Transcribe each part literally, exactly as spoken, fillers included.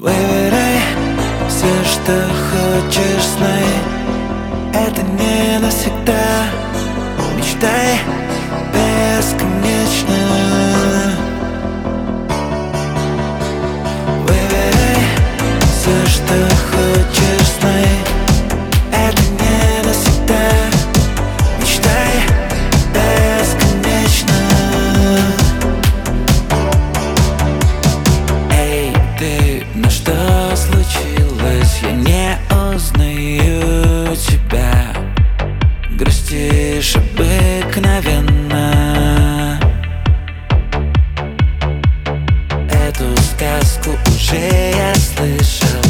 Выбирай все, что хочешь, знай, это не навсегда. Мечтай бесконечно. Выбирай все, что хочешь, знай, это не навсегда. Мечтай бесконечно. Эй, ты, ну что случилось? Я не узнаю тебя. Грустишь обыкновенно. Эту сказку уже я слышал,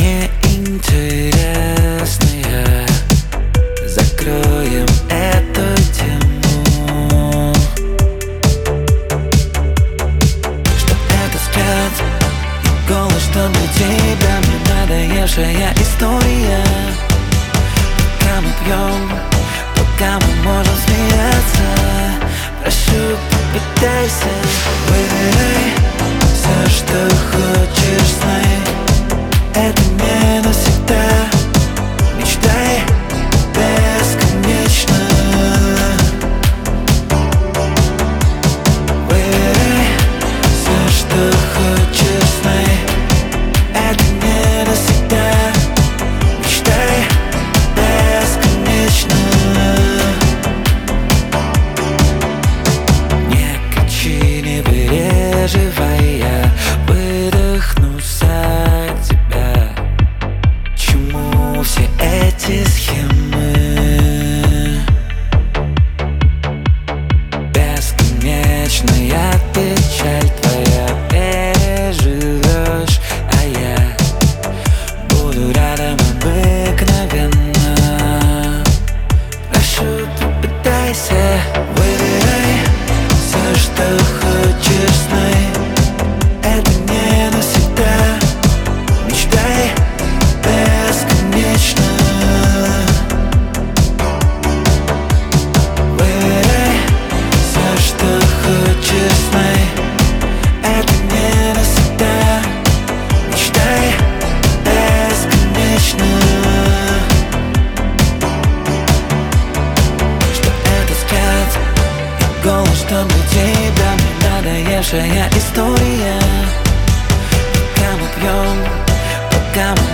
неинтересная. Закроем эту тему. Что это взгляд и голос, что для тебя мне надоевшая история. Пока мы пьем, пока мы можем смеяться, прошу, попытайся. Выбирай все, что хочешь, знай, это не навсегда. Мечтай бесконечно. Выбирай все, что хочешь, знай, это не навсегда. Мечтай бесконечно. Не кричи, не переживай, я выдохну за тебя. Чему все эти схемы? Бесконечная печаль твоя переживешь, а я буду рядом обыкновенно. Прошу, попытайся. Выбирай все, что хочешь, знай, это не навсегда. Мечтай бесконечно. Выбирай все, что хочешь, знай, это не навсегда. Мечтай бесконечно. Что это взгляд и голос, что для тебя мне надоевшая история. Пока мы пьем, пока мы